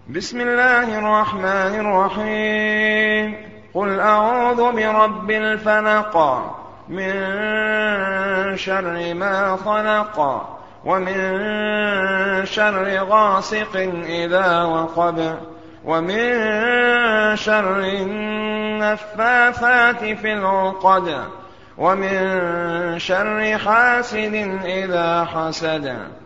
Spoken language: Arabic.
بسم الله الرحمن الرحيم. قل أعوذ برب الفلق من شر ما خلق ومن شر غاسق إذا وقب ومن شر النفاثات في العقد ومن شر حاسد إذا حسد.